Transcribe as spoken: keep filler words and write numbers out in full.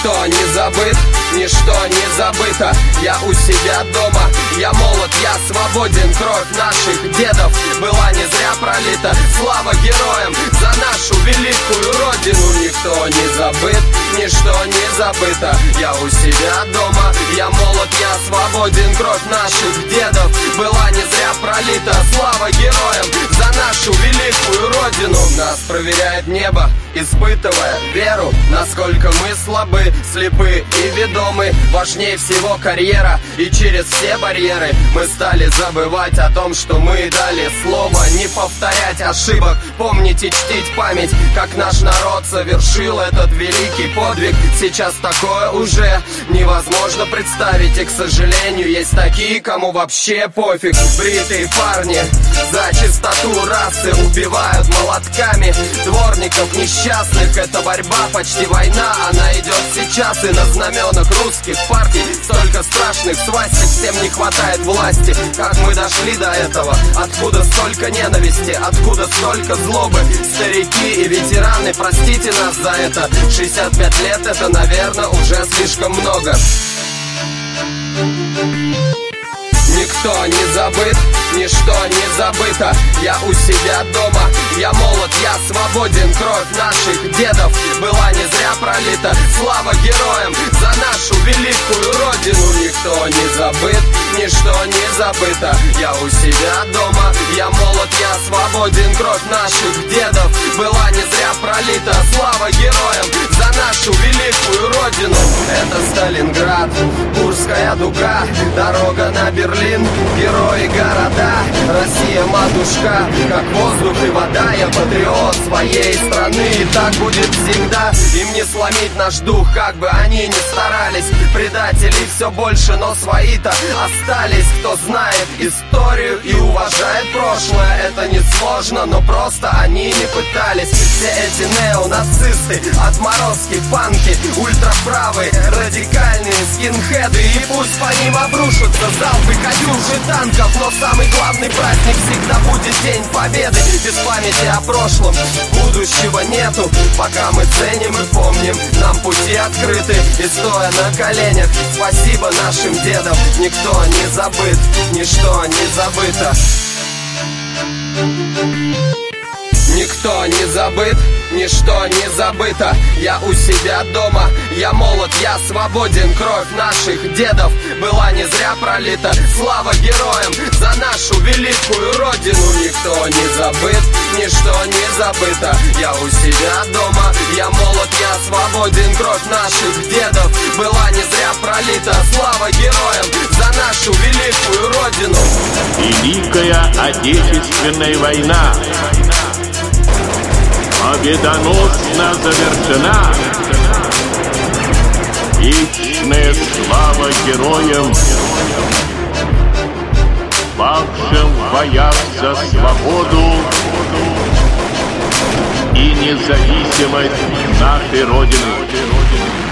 Никто не забыт, ничто не забыто. Я у себя дома, я молод, я свободен. Кровь наших дедов была не зря пролита. Слава героям за нашу великую родину. Никто не забыт, ничто не забыто. Я у себя дома, я молод, я свободен. Кровь наших дедов была не зря пролита. Слава героям за нашу великую родину. Нас проверяет небо, испытывая веру, насколько мы слабы, слепы и ведомы. Важнее всего карьера, и через все барьеры мы стали забывать о том, что мы дали слово. Не повторять ошибок, помнить и чтить память, как наш народ совершил этот великий подвиг. Сейчас такое уже невозможно представить, и, к сожалению, есть такие, кому вообще пофиг. Бритые парни за чистоту расы убивают молотками дворников несчастных. Это борьба, почти война, она идет сейчас. И на знаменах русских партий столько страшных свастик. Всем не хватает власти. Как мы дошли до этого? Откуда столько ненависти? Откуда столько злобы? Старики и ветераны, простите нас за это. шестьдесят пять лет, это, наверное, уже слишком много. Никто не забыт, ничто не забыто. Я у себя дома, я молод, я свободен. Кровь наших дедов была не зря пролита. Слава героям за нашу великую родину. Никто не забыт, ничто не забыто. Я у себя дома, я молод, я свободен. Кровь наших дедов была не зря пролита. Слава героям за нашу великую родину. Это Сталинград, Курская дуга, дорога на Берлин, герои города. Россия матушка, как воздух и вода. Я патриот своей страны, и так будет всегда. Им не сломить наш дух, как бы они ни старались. Предателей все больше, но свои-то остались. Кто знает историю и уважает прошлое, это не сложно, но просто они не пытались. Все эти неонацисты, отморозки, панки, ультраправые, радикальные скинхеды. И пусть по ним обрушатся залпы катюши танков, но самый главный праздник всегда будет День Победы. Без памяти о прошлом будущего нету. Пока мы ценим и помним, нам пути открыты. И стоя на коленях, спасибо нашим дедам. Никто не забыт, ничто не забыто. Никто не забыт, ничто не забыто. Я у себя дома, я молод, я свободен. Кровь наших дедов была не зря пролита. Слава героям за нашу великую родину. Никто не забыт, ничто не забыто. Я у себя дома, я молод, я свободен. Кровь наших дедов была не зря пролита. Слава героям за нашу великую родину. Великая Отечественная война победоносно завершена. Вечная слава героям, павшим в боях за свободу и независимость нашей Родины.